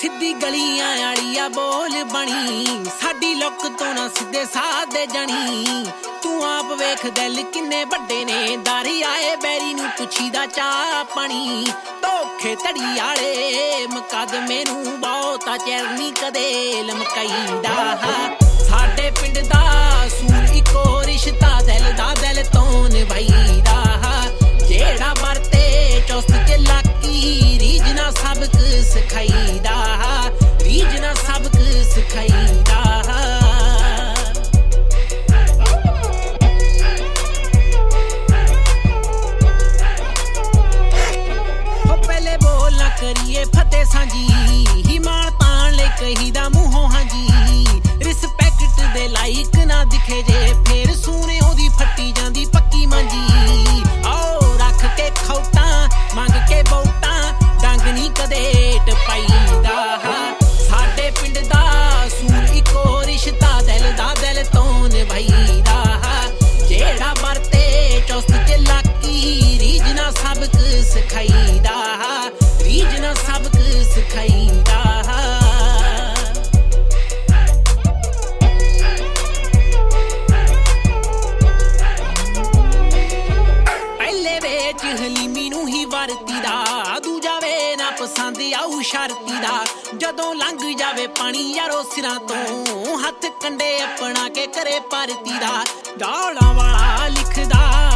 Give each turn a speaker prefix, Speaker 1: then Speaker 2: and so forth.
Speaker 1: ਸਿੱਧੀ ਗਲੀਆਂ ਵਾਲੀਆ ਬੋਲ ਬਣੀ ਸਾਡੀ ਲੁੱਕ ਤੋਂ ਨਾ ਸਿੱਧੇ ਸਾਦੇ ਜਾਣੀ ਤੂੰ ਆਪ ਵੇਖ ਦਿਲ ਕਿੰਨੇ ਵੱਡੇ ਨੇ ਦਾਰੀ ਆਏ ਬੈਰੀ ਨੂੰ ਪੁੱਛੀਦਾ ਚਾਹ ਪਾਣੀ ਧੋਖੇ ਧੜੀ ਵਾਲੇ ਮੁਕੱਦਮੇ ਨੂੰ ਬਹੁਤਾ ਚਿਰ ਨੀ ਕਦੇ ਲਮਕਾਈਦਾ ਸਾਡੇ ਪਿੰਡ ਦਾ ਸੂਰ ਇੱਕੋ ਰਿਸ਼ਤਾ ਦਿਲ ਦਾ ਦਿਲ ਤੋਂ ਨਿਭਾਈਦਾ ਜਿਹੜਾ ਵਰਤੇ ਚੁਸਤ ਚ ਲਾਕੀ ਰੀਝ ਨਾ ਸਬਕ ਸਿਖਾਈਦਾ ਰੀਝ ਨਾ ਸਬਕ ਸਿਖਾਈਦਾ ਪਹਿਲੇ ਬੋਲ ਨਾ ਕਰੀਏ ਫਤਿਹ ਸਾਂਝੀ ਹੀ ਮਾਣ ਤਾਣ ਲੈ ਕਹੀਦਾ ਮੂੰਹੋਂ ਹਾਂਜੀ ਰਿਸਪੈਕਟ ਦੇ ਲਾਇਕ ਨਾ ਦਿਖੇ ਜੇ ਫੇਰ ਸੂਨੇ ਉਹਦੀ ਫੱਟੀ ਜਾਂਦੀ ਪੱਕੀ ਮਾਂਜੀ ਆਓ ਰੱਖ ਕੇ ਖੌਟਾਂ ਮੰਗ ਕੇ ਵੋਟਾਂ ਡੰਗ ਨੀ ਕਦੇ ਟਪਾਈਦਾ ਸਾਡੇ ਪਿੰਡ ਦਾ ਸੂਰ ਇੱਕੋ ਰਿਸ਼ਤਾ ਦਿਲ ਦਾ ਦਿਲ ਤੋਂ ਨਿਭਾਈਦਾ ਜਿਹੜਾ ਵਰਤੇ ਚੁਸਤ ਚ ਲਾਕੀ ਰੀਝ ਨਾ ਸਬਕ ਸਿਖਾਈਦਾ ਰੀਝ ਨਾ ਸਬਕ ਸਿਖਾਈਦਾ ਪਹਿਲੇ ਵੇਚ ਹਲੀਮੀ ਨੂੰ ਹੀ ਵਰਤੀ ਦਾ ਦੂਜਾ ਵੇ ਨਾ ਪਸੰਦ ਆਊ ਸ਼ਰਤੀ ਦਾ ਜਦੋਂ ਲੰਘ ਜਾਵੇ ਪਾਣੀ ਯਾਰੋ ਸਿਰਾਂ ਤੋਂ ਹੱਥ ਕੰਡੇ ਆਪਣਾ ਕੇ ਕਰੇ ਪਰਤੀ ਦਾ ਗਾਲਾਂ ਵਾਲਾ ਲਿਖਦਾ